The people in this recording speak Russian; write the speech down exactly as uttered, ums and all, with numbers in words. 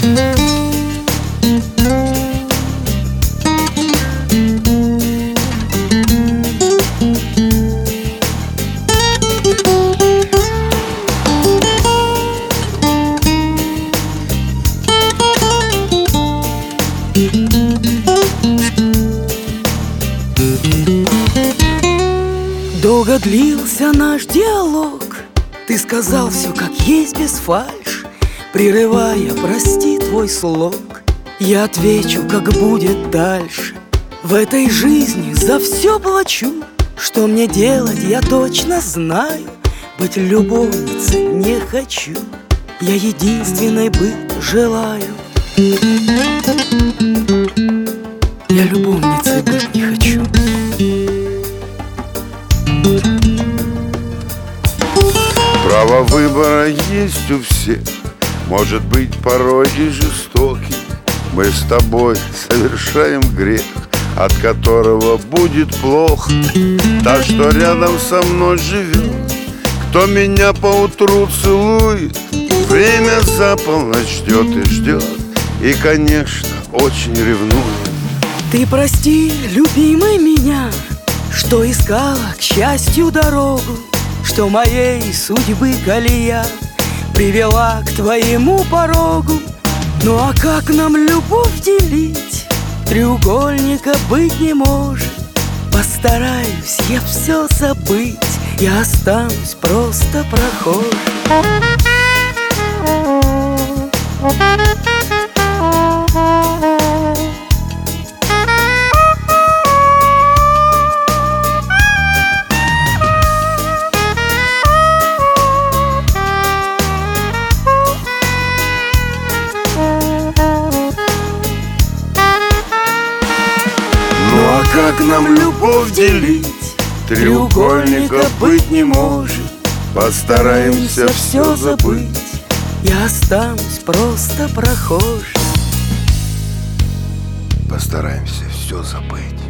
Долго длился наш диалог. Ты сказал все как есть, без фальши, прерывая, прости, твой слог. Я отвечу, как будет дальше. В этой жизни за все плачу. Что мне делать, я точно знаю. Быть любовницей не хочу. Я единственной быть желаю. Я любовницей быть не хочу. Право выбора есть у всех, может быть порой и жестокий. Мы с тобой совершаем грех, от которого будет плохо. Та, что рядом со мной живет, кто меня поутру целует, время за полночь ждет и ждет, и, конечно, очень ревнует. Ты прости, любимый, меня, что искала к счастью дорогу, что моей судьбы колея привела к твоему порогу. Ну а как нам любовь делить? Треугольника быть не может. Постараюсь я все забыть, я останусь просто прохожим. Как нам любовь делить? Треугольника быть не может. Постараемся все забыть, я останусь просто прохожим. Постараемся все забыть.